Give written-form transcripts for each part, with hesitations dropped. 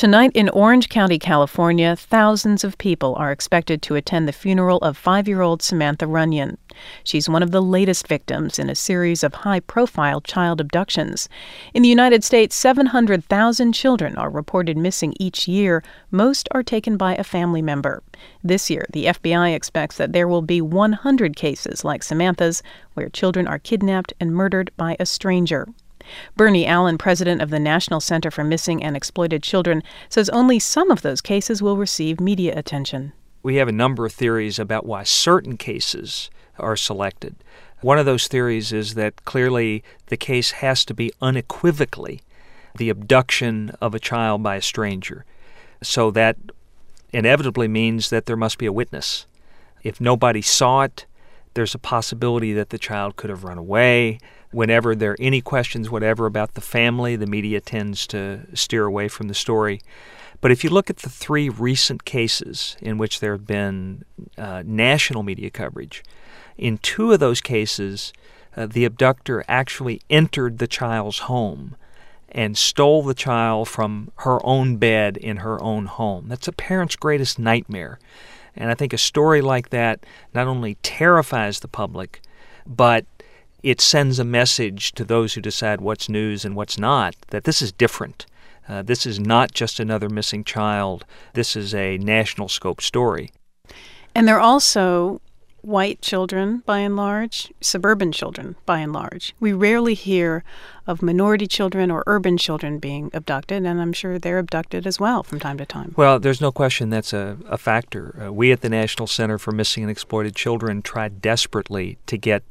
Tonight in Orange County, California, thousands of people are expected to attend the funeral of 5-year-old Samantha Runyon. She's one of the latest victims in a series of high-profile child abductions. In the United States, 700,000 children are reported missing each year. Most are taken by a family member. This year, the FBI expects that there will be 100 cases like Samantha's, where children are kidnapped and murdered by a stranger. Bernie Allen, president of the National Center for Missing and Exploited Children, says only some of those cases will receive media attention. We have a number of theories about why certain cases are selected. One of those theories is that clearly the case has to be unequivocally the abduction of a child by a stranger. So that inevitably means that there must be a witness. If nobody saw it, there's a possibility that the child could have run away. Whenever there are any questions whatever about the family, the media tends to steer away from the story. But if you look at the 3 recent cases in which there have been national media coverage, in 2 of those cases, the abductor actually entered the child's home and stole the child from her own bed in her own home. That's a parent's greatest nightmare. And I think a story like that not only terrifies the public, but it sends a message to those who decide what's news and what's not, that this is different. This is not just another missing child. This is a national scope story. And they're also white children, by and large, suburban children, by and large. We rarely hear of minority children or urban children being abducted, and I'm sure they're abducted as well from time to time. Well, there's no question that's a factor. We at the National Center for Missing and Exploited Children tried desperately to get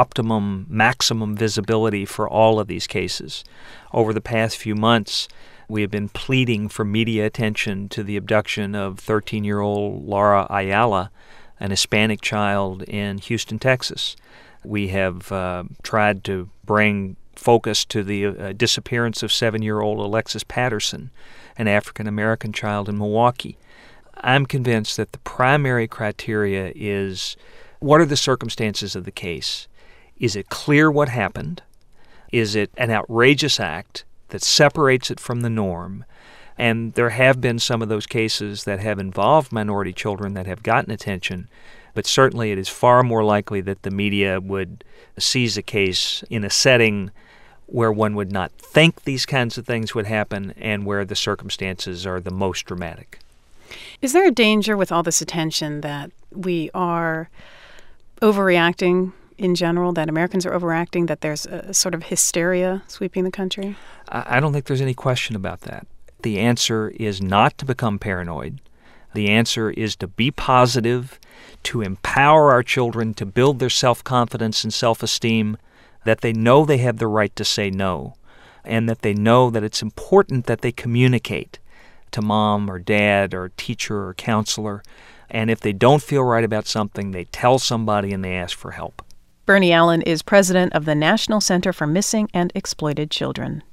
maximum visibility for all of these cases. Over the past few months, we have been pleading for media attention to the abduction of 13-year-old Laura Ayala, an Hispanic child in Houston, Texas. We have tried to bring focus to the disappearance of 7-year-old Alexis Patterson, an African-American child in Milwaukee. I'm convinced that the primary criteria is, what are the circumstances of the case? Is it clear what happened? Is it an outrageous act that separates it from the norm? And there have been some of those cases that have involved minority children that have gotten attention, but certainly it is far more likely that the media would seize a case in a setting where one would not think these kinds of things would happen and where the circumstances are the most dramatic. Is there a danger with all this attention that we are overreacting in general, that Americans are overreacting, that there's a sort of hysteria sweeping the country? I don't think there's any question about that. The answer is not to become paranoid. The answer is to be positive, to empower our children to build their self-confidence and self-esteem, that they know they have the right to say no, and that they know that it's important that they communicate to mom or dad or teacher or counselor. And if they don't feel right about something, they tell somebody and they ask for help. Bernie Allen is president of the National Center for Missing and Exploited Children.